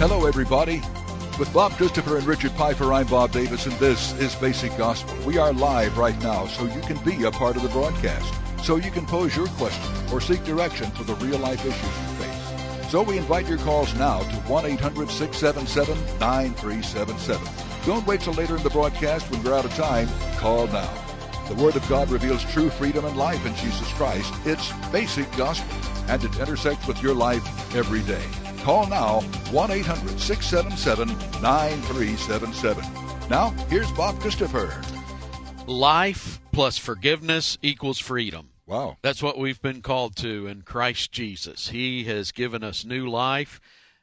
Hello, everybody. With Bob Christopher and Richard Piper, I'm Bob Davis, and this is Basic Gospel. We are live right now, so you can be a part of the broadcast, so you can pose your question or seek direction for the real-life issues you face. So we invite your calls now to 1-800-677-9377. Don't wait till later in the broadcast when we're out of time. Call now. The Word of God reveals true freedom and life in Jesus Christ. It's Basic Gospel, and it intersects with your life every day. Call now, 1-800-677-9377. Now, here's Bob Christopher. Life plus forgiveness equals freedom. Wow. That's what we've been called to in Christ Jesus. He has given us new life.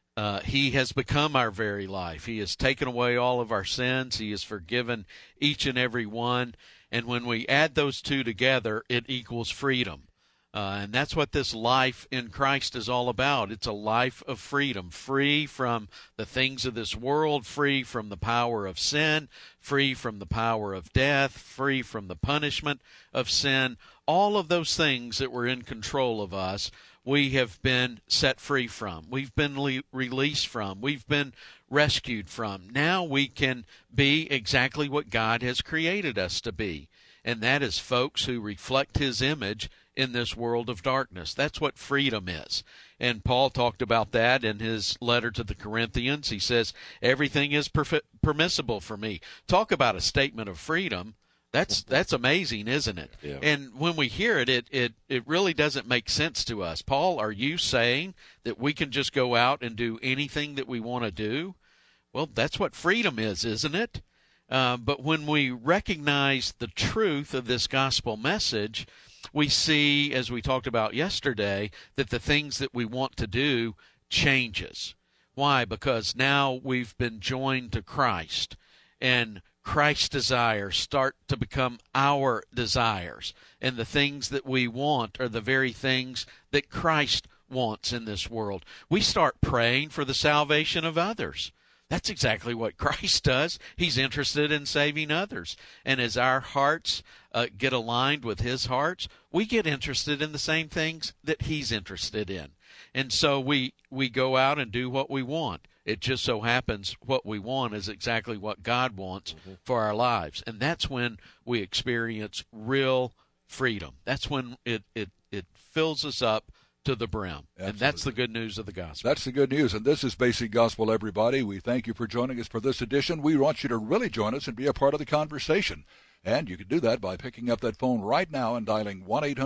He has become our very life. He has taken away all of our sins. He has forgiven each and every one. And when we add those two together, it equals freedom. And that's what this life in Christ is all about. It's a life of freedom, free from the things of this world, free from the power of sin, free from the power of death, free from the punishment of sin. All of those things that were in control of us, we have been set free from. We've been released from. We've been rescued from. Now we can be exactly what God has created us to be, and that is folks who reflect His image in this world of darkness. That's what freedom is. And Paul talked about that in his letter to the Corinthians. He says, everything is permissible for me. Talk about a statement of freedom. That's amazing, isn't it? Yeah. And when we hear it, it really doesn't make sense to us. Paul, are you saying that we can just go out and do anything that we want to do? Well, that's what freedom is, isn't it? But when we recognize the truth of this gospel message, we see, as we talked about yesterday, that the things that we want to do changes. Why? Because now we've been joined to Christ, and Christ's desires start to become our desires, and the things that we want are the very things that Christ wants in this world. We start praying for the salvation of others. That's exactly what Christ does. He's interested in saving others. And as our hearts get aligned with His hearts, we get interested in the same things that He's interested in. And so we go out and do what we want. It just so happens what we want is exactly what God wants for our lives. And that's when we experience real freedom. That's when it fills us up to the brim. Absolutely. And that's the good news of the gospel. That's the good news, and this is Basic Gospel, everybody. We thank you for joining us for this edition. We want you to really join us and be a part of the conversation. And you can do that by picking up that phone right now and dialing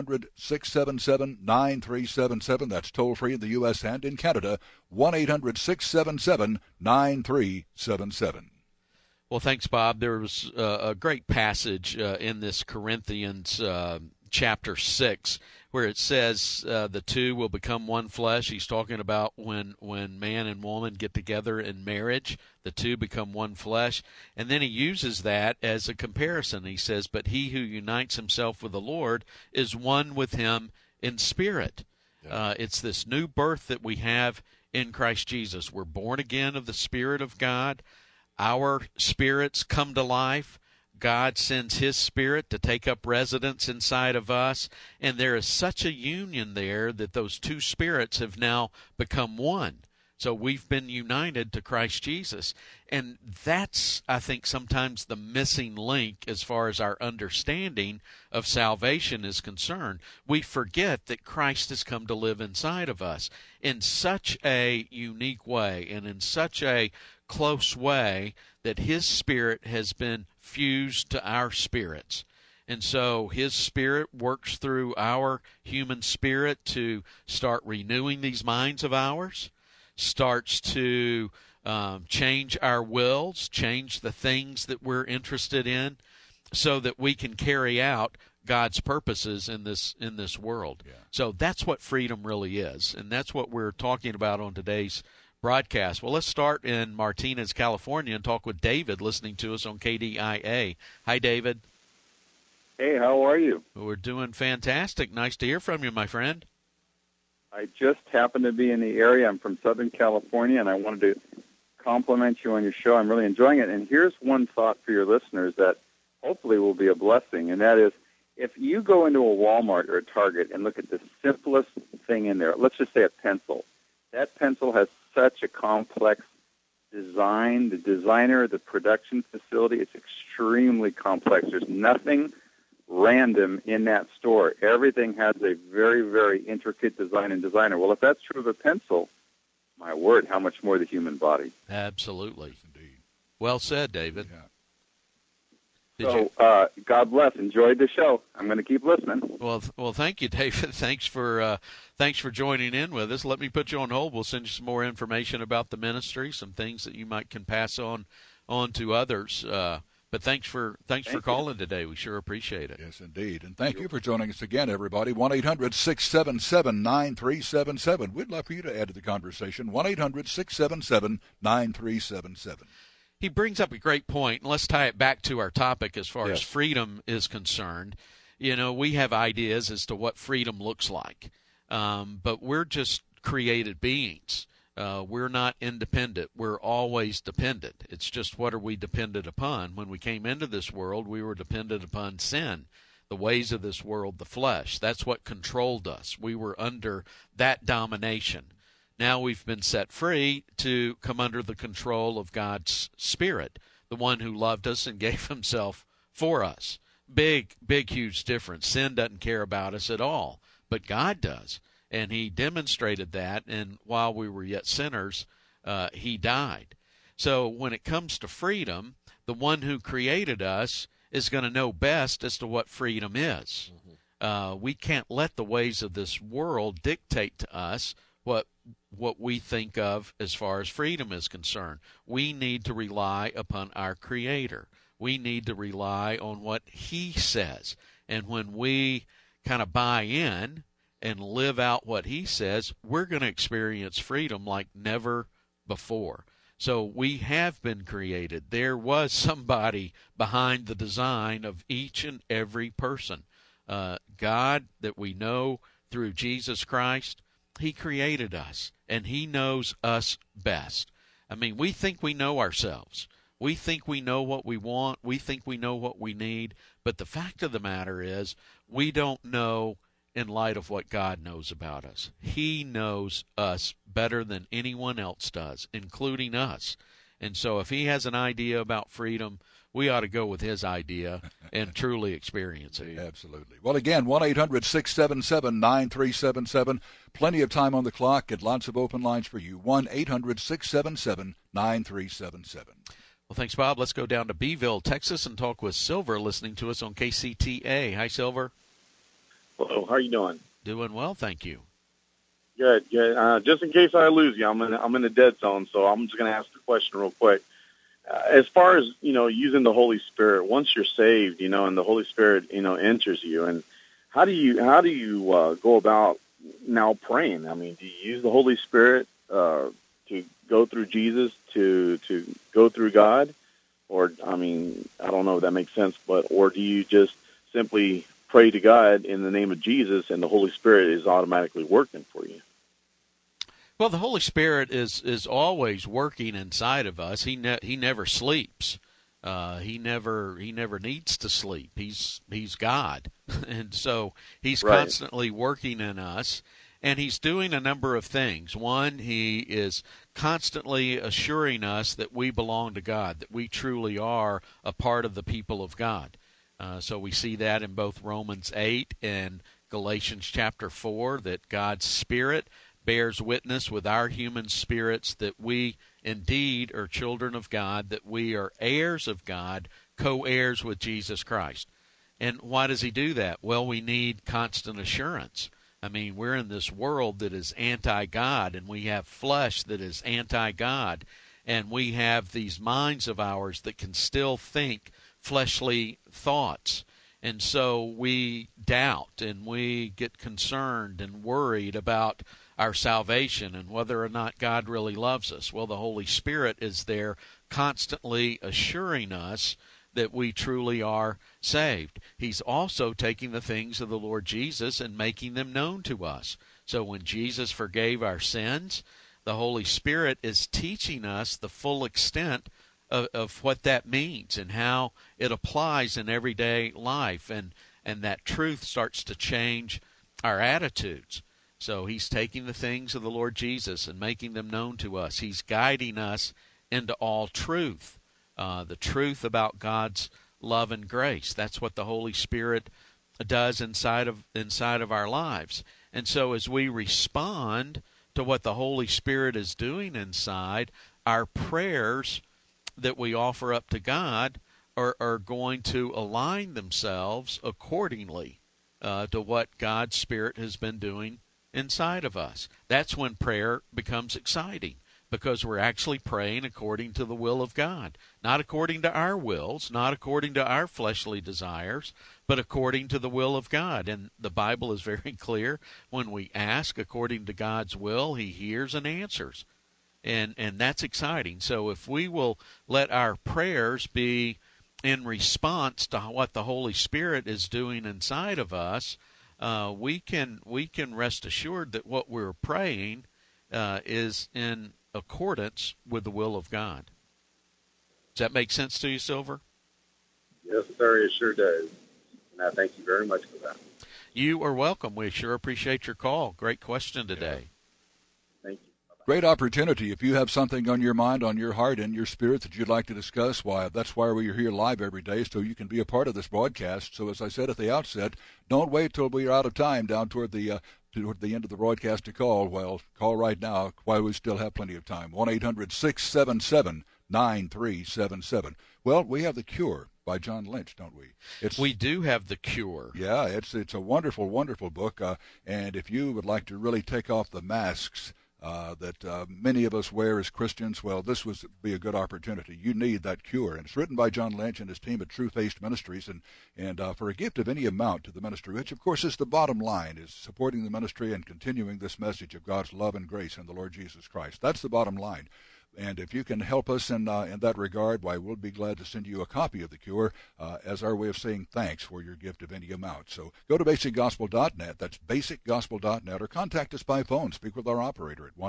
1-800-677-9377. That's toll-free in the U.S. and in Canada, 1-800-677-9377. Well, thanks, Bob. There was a great passage in this Corinthians chapter 6 where it says the two will become one flesh. He's talking about when man and woman get together in marriage, the two become one flesh. And then he uses that as a comparison. He says, but he who unites himself with the Lord is one with Him in spirit. Yeah. It's this new birth that we have in Christ Jesus. We're born again of the Spirit of God. Our spirits come to life. God sends His Spirit to take up residence inside of us, and there is such a union there that those two spirits have now become one. So we've been united to Christ Jesus, and that's, I think, sometimes the missing link as far as our understanding of salvation is concerned. We forget that Christ has come to live inside of us in such a unique way and in such a close way that His Spirit has been fused to our spirits. And so His Spirit works through our human spirit to start renewing these minds of ours, starts to change our wills, change the things that we're interested in, so that we can carry out God's purposes in this world. Yeah. So that's what freedom really is, and that's what we're talking about on today's broadcast. Well, let's start in Martinez, California, and talk with David, listening to us on KDIA. Hi, David. Hey, how are you? We're doing fantastic. Nice to hear from you, my friend. I just happened to be in the area. I'm from Southern California, and I wanted to compliment you on your show. I'm really enjoying it. And here's one thought for your listeners that hopefully will be a blessing, and that is if you go into a Walmart or a Target and look at the simplest thing in there, let's just say a pencil. That pencil has such a complex design, the designer, the production facility, it's extremely complex. There's nothing random in that store. Everything has a very, very intricate design and designer. Well, if that's true of a pencil, my word, how much more the human body. Absolutely. Yes, indeed. Well said, David. Yeah. God bless. Enjoyed the show. I'm going to keep listening. Well, thank you, David. Thanks for joining in with us. Let me put you on hold. We'll send you some more information about the ministry, some things that you can pass on to others. But thanks for calling today. We sure appreciate it. Yes, indeed. And thank you for joining us again, everybody. 1-800-677-9377. We'd love for you to add to the conversation. 1-800-677-9377. He brings up a great point, and let's tie it back to our topic as far as freedom is concerned. You know, we have ideas as to what freedom looks like, but we're just created beings. We're not independent. We're always dependent. It's just what are we dependent upon? When we came into this world, we were dependent upon sin, the ways of this world, the flesh. That's what controlled us. We were under that domination. Now we've been set free to come under the control of God's Spirit, the one who loved us and gave himself for us. Big, huge difference. Sin doesn't care about us at all, but God does. And he demonstrated that, and while we were yet sinners, he died. So when it comes to freedom, the one who created us is going to know best as to what freedom is. We can't let the ways of this world dictate to us what we think of as far as freedom is concerned. We need to rely upon our Creator. We need to rely on what he says. And when we kind of buy in and live out what he says, we're going to experience freedom like never before. So we have been created. There was somebody behind the design of each and every person. God that we know through Jesus Christ, he created us, and he knows us best. I mean, we think we know ourselves. We think we know what we want. We think we know what we need. But the fact of the matter is, we don't know in light of what God knows about us. He knows us better than anyone else does, including us. And so if he has an idea about freedom, we ought to go with his idea and truly experience it. Absolutely. Well, again, 1-800-677-9377. Plenty of time on the clock and lots of open lines for you. 1-800-677-9377. Well, thanks, Bob. Let's go down to Beeville, Texas, and talk with Silver, listening to us on KCTA. Hi, Silver. Hello. How are you doing? Doing well, thank you. Good. Just in case I lose you, I'm in the dead zone, so I'm just going to ask the question real quick. As far as, using the Holy Spirit, once you're saved, and the Holy Spirit, enters you, and how do you go about now praying? I mean, do you use the Holy Spirit to go through Jesus, to go through God? Or, I mean, I don't know if that makes sense, or do you just simply pray to God in the name of Jesus and the Holy Spirit is automatically working for you? Well, the Holy Spirit is always working inside of us. He never sleeps. He never needs to sleep. He's God, and so he's constantly working in us, and he's doing a number of things. One, he is constantly assuring us that we belong to God, that we truly are a part of the people of God. So we see that in both Romans 8 and Galatians chapter 4, that God's Spirit bears witness with our human spirits that we indeed are children of God, that we are heirs of God, co-heirs with Jesus Christ. And why does he do that? Well, we need constant assurance. I mean, we're in this world that is anti-God, and we have flesh that is anti-God, and we have these minds of ours that can still think fleshly thoughts. And so we doubt, and we get concerned and worried about our salvation and whether or not God really loves us. Well, the Holy Spirit is there constantly assuring us that we truly are saved. He's also taking the things of the Lord Jesus and making them known to us. So when Jesus forgave our sins, the Holy Spirit is teaching us the full extent of what that means and how it applies in everyday life, and that truth starts to change our attitudes. So he's taking the things of the Lord Jesus and making them known to us. He's guiding us into all truth, the truth about God's love and grace. That's what the Holy Spirit does inside of our lives. And so as we respond to what the Holy Spirit is doing inside, our prayers that we offer up to God are going to align themselves accordingly to what God's Spirit has been doing inside of us. That's when prayer becomes exciting, because we're actually praying according to the will of God, not according to our wills, not according to our fleshly desires, but according to the will of God. And the Bible is very clear. When we ask according to God's will, He hears and answers. And that's exciting. So if we will let our prayers be in response to what the Holy Spirit is doing inside of us, we can rest assured that what we're praying is in accordance with the will of God. Does that make sense to you, Silver? Yes, sir, it sure does. And I thank you very much for that. You are welcome. We sure appreciate your call. Great question today. Thank you. Bye-bye. Great opportunity. If you have something on your mind, on your heart, and your spirit that you'd like to discuss, why, that's why we're here live every day, so you can be a part of this broadcast. So as I said at the outset, don't wait till we're out of time down toward the end of the broadcast to call. Well, call right now while we still have plenty of time. 1-800-677-9377. Well, we have The Cure by John Lynch, don't we? We do have The Cure. Yeah, it's a wonderful, wonderful book. And if you would like to really take off the masks that many of us wear as Christians, well, this would be a good opportunity. You need that cure. And it's written by John Lynch and his team at True Faced Ministries. And for a gift of any amount to the ministry, which, of course, is the bottom line, is supporting the ministry and continuing this message of God's love and grace in the Lord Jesus Christ. That's the bottom line. And if you can help us in that regard, why, we'll be glad to send you a copy of The Cure as our way of saying thanks for your gift of any amount. So go to basicgospel.net. That's basicgospel.net, or contact us by phone. Speak with our operator at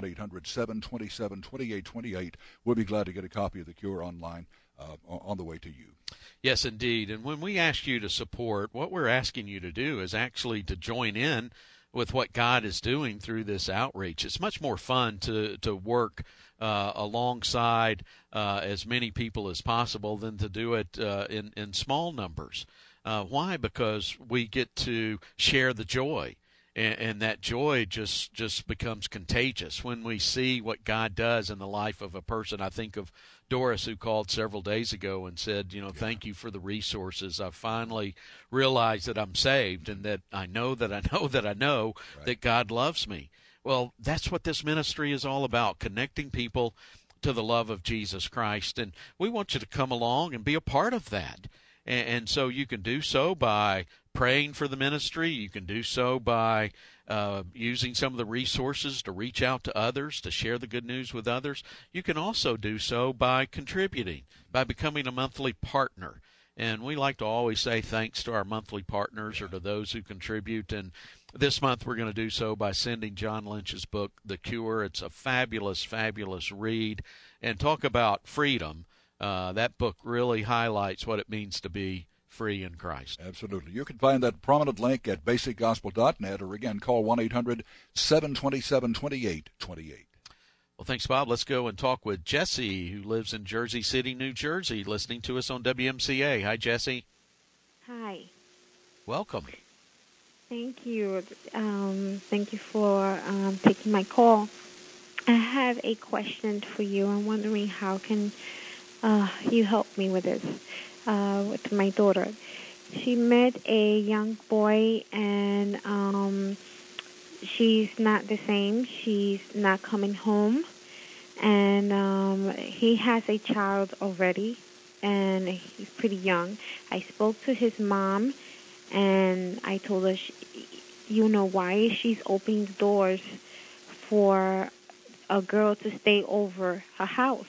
1-800-727-2828. We'll be glad to get a copy of The Cure online on the way to you. Yes, indeed. And when we ask you to support, what we're asking you to do is actually to join in with what God is doing through this outreach. It's much more fun to work alongside as many people as possible than to do it in small numbers. Why? Because we get to share the joy, and that joy just becomes contagious when we see what God does in the life of a person. I think of Doris, who called several days ago and said, thank you for the resources. I finally realized that I'm saved, and that I know that I know that I know Right. that God loves me. Well, that's what this ministry is all about, connecting people to the love of Jesus Christ. And we want you to come along and be a part of that. And so you can do so by praying for the ministry. You can do so by using some of the resources to reach out to others, to share the good news with others. You can also do so by contributing, by becoming a monthly partner. And we like to always say thanks to our monthly partners or to those who contribute. And this month we're going to do so by sending John Lynch's book, The Cure. It's a fabulous, fabulous read. And talk about freedom. That book really highlights what it means to be free in Christ. Absolutely. You can find that prominent link at basicgospel.net, or again, call 1-800-727-2828. Well, thanks, Bob. Let's go and talk with Jesse, who lives in Jersey City, New Jersey, listening to us on WMCA. Hi, Jesse. Hi. Welcome. Thank you. Thank you for taking my call. I have a question for you. I'm wondering how can you help me with this, with my daughter. She met a young boy, and she's not the same. She's not coming home. And he has a child already, and he's pretty young. I spoke to his mom, and I told her, why she's opening the doors for a girl to stay over her house.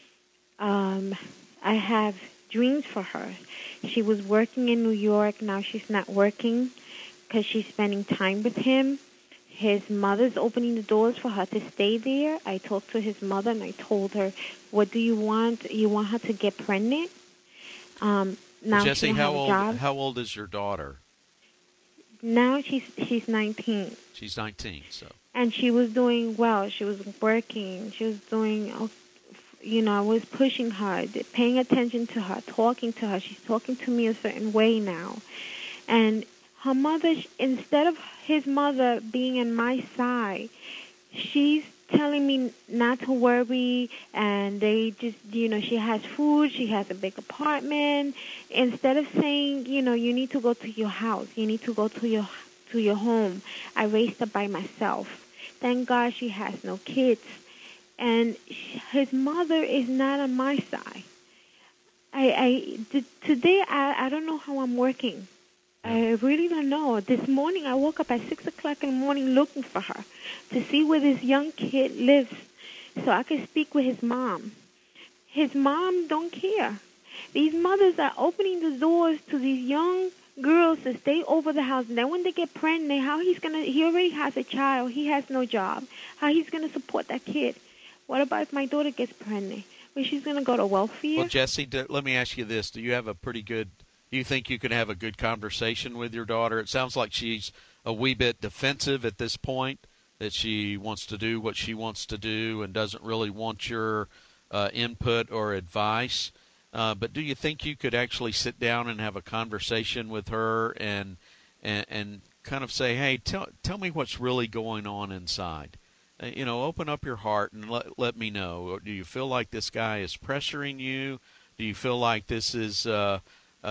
I have dreams for her. She was working in New York. Now she's not working because she's spending time with him. His mother's opening the doors for her to stay there. I talked to his mother, and I told her, what do you want? You want her to get pregnant? Now Jesse, she how has a job. How old is your daughter? Now she's 19. She's 19, so. And she was doing well. She was working. She was doing I was pushing her, paying attention to her, talking to her. She's talking to me a certain way now. And her mother, instead of his mother being in my side, she's telling me not to worry, and they just, she has food, she has a big apartment. Instead of saying, you need to go to your house, you need to go to your home. I raised her by myself. Thank God she has no kids. And his mother is not on my side. Today, I don't know how I'm working. I really don't know. This morning, I woke up at 6 o'clock in the morning looking for her to see where this young kid lives so I could speak with his mom. His mom don't care. These mothers are opening the doors to these young girls to stay over the house. And then when they get pregnant, he already has a child. He has no job. How he's going to support that kid? What about if my daughter gets pregnant? Well, she's going to go to welfare? Well, Jesse, let me ask you this. Do you think you can have a good conversation with your daughter? It sounds like she's a wee bit defensive at this point, that she wants to do what she wants to do and doesn't really want your input or advice. But do you think you could actually sit down and have a conversation with her and kind of say, hey, tell me what's really going on inside? Open up your heart and let me know. Do you feel like this guy is pressuring you? Do you feel like this is a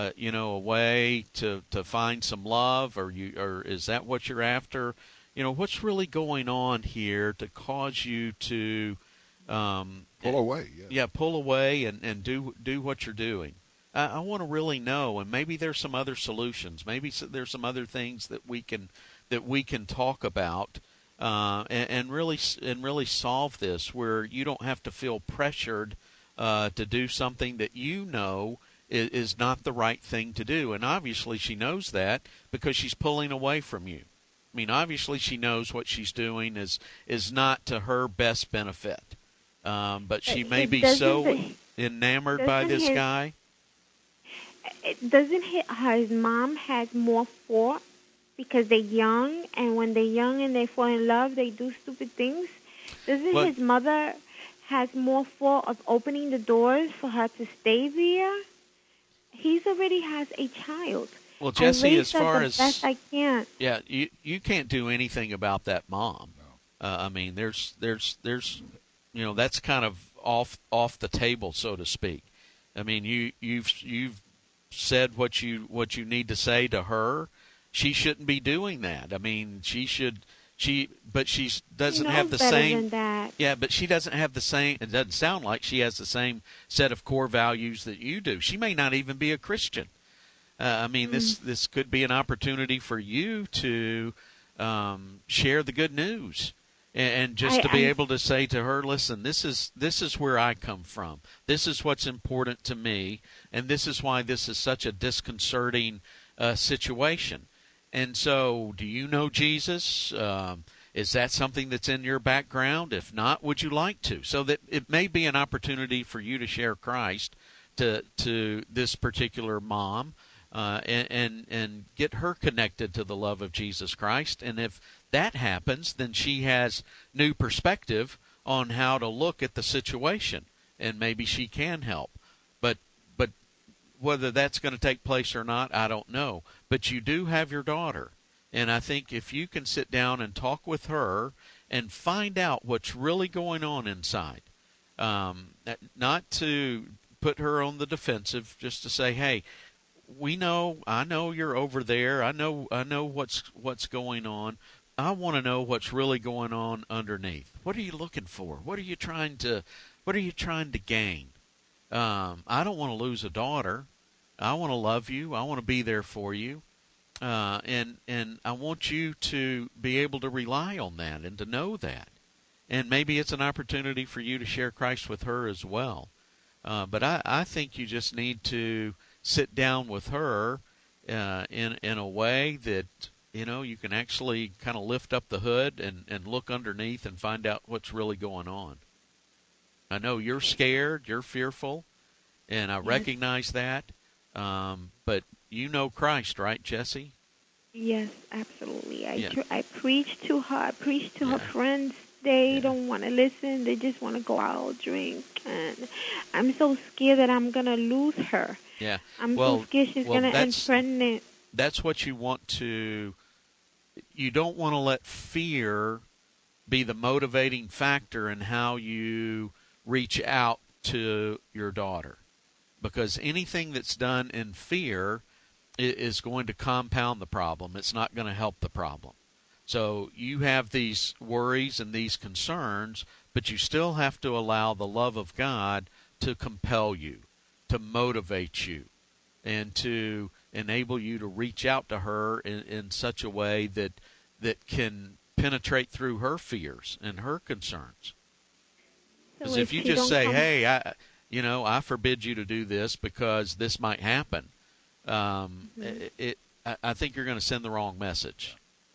way to find some love, or is that what you're after? What's really going on here to cause you to pull away? Yeah, pull away and do what you're doing. I want to really know, and maybe there's some other solutions. Maybe there's some other things that we can talk about, and really solve this, where you don't have to feel pressured to do something that is not the right thing to do. And obviously she knows that because she's pulling away from you. I mean, obviously she knows what she's doing is not to her best benefit. But she may be so enamored by this guy. Doesn't his mom has more fault because they're young, and when they're young and they fall in love, they do stupid things? Doesn't his mother has more fault of opening the doors for her to stay there? He already has a child. Well, Jesse, as far as best I can. Yeah, you can't do anything about that mom. I mean, there's that's kind of off the table, so to speak. I mean, you've said what you need to say to her. She shouldn't be doing that. I mean, but she doesn't have the same. Yeah, but she doesn't have the same. It doesn't sound like she has the same set of core values that you do. She may not even be a Christian. This could be an opportunity for you to share the good news, and just to be able to say to her, "Listen, this is where I come from. This is what's important to me, and this is why this is such a disconcerting situation." And so, do you know Jesus? Is that something that's in your background? If not, would you like to? So that it may be an opportunity for you to share Christ to this particular mom, and get her connected to the love of Jesus Christ. And if that happens, then she has new perspective on how to look at the situation, and maybe she can help. But whether that's going to take place or not, I don't know. But you do have your daughter. And I think if you can sit down and talk with her and find out what's really going on inside, not to put her on the defensive, just to say, hey, I know you're over there. I know what's going on. I want to know what's really going on underneath. What are you looking for? What are you trying to gain? I don't want to lose a daughter. I want to love you. I want to be there for you. And I want you to be able to rely on that and to know that. And maybe it's an opportunity for you to share Christ with her as well. But I think you just need to sit down with her in a way that, you can actually kind of lift up the hood and look underneath and find out what's really going on. I know you're scared, you're fearful, and I recognize that. But you know Christ, right, Jesse? Yes, absolutely. I preach to her. I preach to her friends. they don't want to listen. They just want to go out, drink. And I'm so scared that I'm going to lose her. Yeah. I'm so scared she's going to end pregnant. That's what you want to – you don't want to let fear be the motivating factor in how you reach out to your daughter, because anything that's done in fear is going to compound the problem. It's not going to help the problem. So you have these worries and these concerns, but you still have to allow the love of God to compel you, to motivate you, and to enable you to reach out to her in such a way that can penetrate through her fears and her concerns. Because if you just say, hey, I forbid you to do this because this might happen, I think you're going to send the wrong message.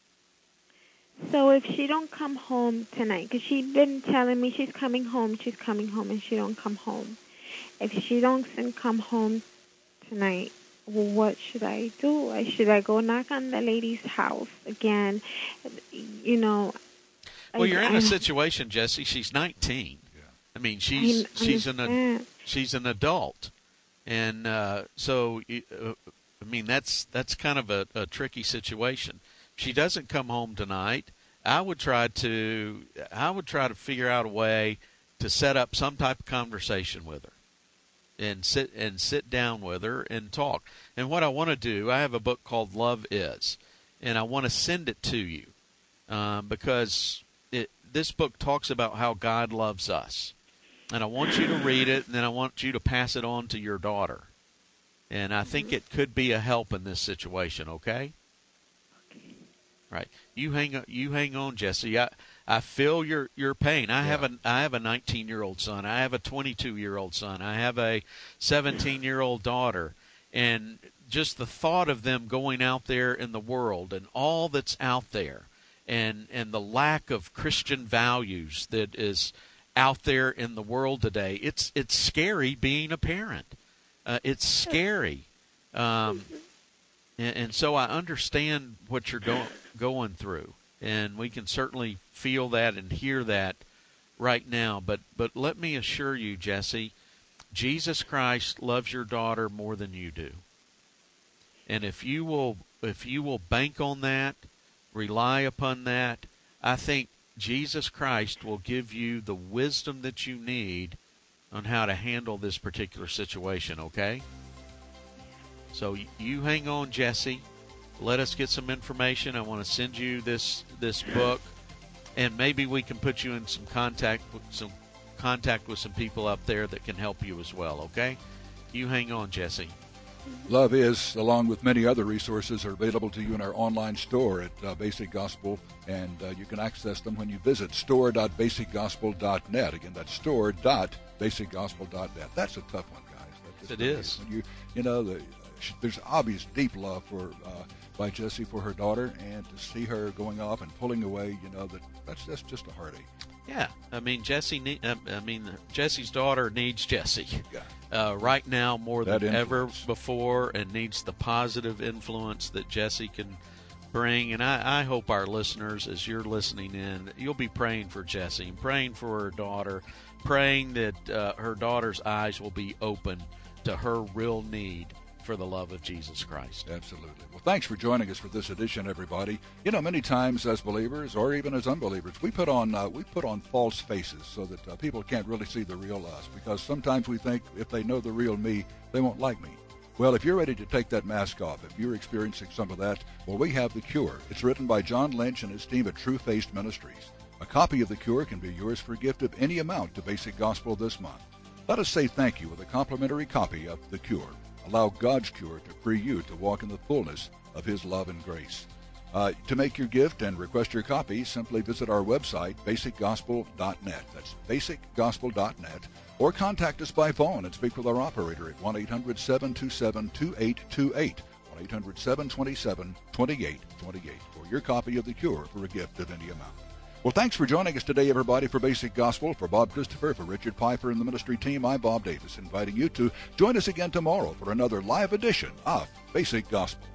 So if she don't come home tonight, because she's been telling me she's coming home, and she don't come home. If she don't come home tonight, what should I do? Should I go knock on the lady's house again? Well, you're in a situation, Jesse. She's 19. Yeah. I mean, she's an adult, and so I mean that's kind of a tricky situation. She doesn't come home tonight. I would try to figure out a way to set up some type of conversation with her, and sit down with her and talk. And what I want to do, I have a book called Love Is, and I want to send it to you because this book talks about how God loves us, and I want you to read it, and then I want you to pass it on to your daughter. And I think it could be a help in this situation. Okay. Right. You hang on, Jesse. I feel your pain. I have a 19-year-old son. I have a 22-year-old son. I have a 17-year-old daughter. And just the thought of them going out there in the world and all that's out there, and the lack of Christian values that is out there in the world today, it's scary being a parent. It's scary. And so I understand what you're going through, and we can certainly feel that and hear that right now. But let me assure you, Jesse, Jesus Christ loves your daughter more than you do. And if you will bank on that, rely upon that, I think Jesus Christ will give you the wisdom that you need on how to handle this particular situation, okay? So you hang on, Jesse. Let us get some information. I want to send you this book, and maybe we can put you in some contact with some people out there that can help you as well, okay? You hang on, Jesse. Love Is, along with many other resources, are available to you in our online store at Basic Gospel, and you can access them when you visit store.basicgospel.net. Again, that's store.basicgospel.net. That's a tough one, guys. It is. When there's obvious deep love by Jessie for her daughter, and to see her going off and pulling away, that's just a heartache. Yeah, I mean Jesse's daughter needs Jesse right now more than ever before, and needs the positive influence that Jesse can bring. And I hope our listeners, as you're listening in, you'll be praying for Jesse and praying for her daughter, praying that her daughter's eyes will be open to her real need for the love of Jesus Christ. Absolutely. Well, thanks for joining us for this edition, everybody. Many times as believers or even as unbelievers, we put on false faces so that people can't really see the real us, because sometimes we think if they know the real me, they won't like me. Well, if you're ready to take that mask off, if you're experiencing some of that, well, we have The Cure. It's written by John Lynch and his team at True Faced Ministries. A copy of The Cure can be yours for a gift of any amount to Basic Gospel this month. Let us say thank you with a complimentary copy of The Cure. Allow God's cure to free you to walk in the fullness of His love and grace. To make your gift and request your copy, simply visit our website, basicgospel.net. That's basicgospel.net. Or contact us by phone and speak with our operator at 1-800-727-2828, 1-800-727-2828, for your copy of The Cure for a gift of any amount. Well, thanks for joining us today, everybody, for Basic Gospel. For Bob Christopher, for Richard Piper and the ministry team, I'm Bob Davis, inviting you to join us again tomorrow for another live edition of Basic Gospel.